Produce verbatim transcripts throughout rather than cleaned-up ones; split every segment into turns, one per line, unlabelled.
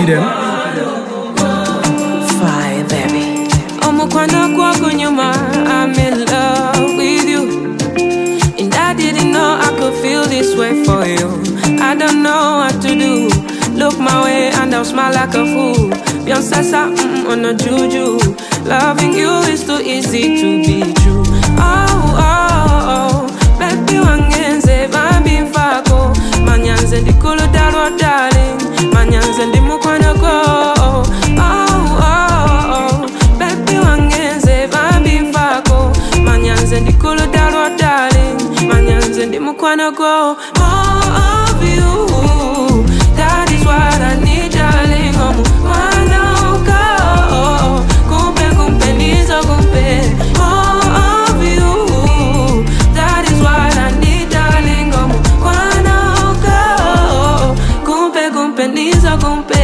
them.
Fire, baby.
Omukwano kwako nyuma, I'm in love with you. And I didn't know I could feel this way for you. I don't know what to do. Look my way and I'll smile like a fool. Beyonce something on a juju. Loving you is too easy to be true. Oh, oh, oh. Baby wangenze, bambi mfako. Manyanze di kulu dalo darling. Manyanze di mukwano go. Oh, oh, oh. Baby wangenze, bambi mfako. Manyanze di kulu dalo darling. Manyanze di mukwano go. More of you. That is what I need, darling. Oh, mukwano go. Kumpe, kumpe, nizo kumpe. More of you. That is what I need, darling. Oh, mukwano go. Kumpe, kumpe, nizo kumpe.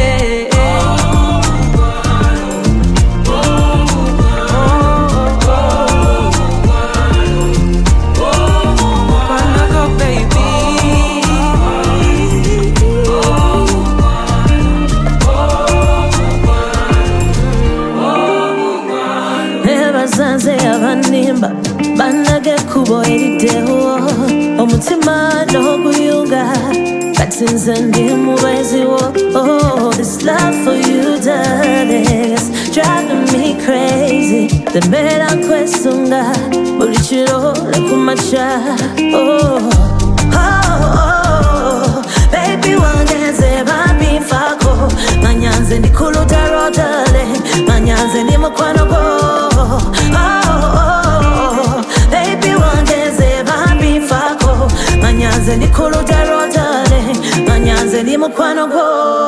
Abanimba banage kubo erideho omutima no kuyunga katsinze ndi mubezi wo. Oh, this love for you, darling, is driving me crazy. The mera kwesunga buri chiro lekumacha. Oh, oh, oh, baby wangenze bambi mfako. Manyanze ndi kulu daro, darling. Manyanze ndi mukwano go. Oh, oh, baby wangenze bambi mfako. Manyanze ndi kulu daro, darling. Manyanze ndi mukwano go.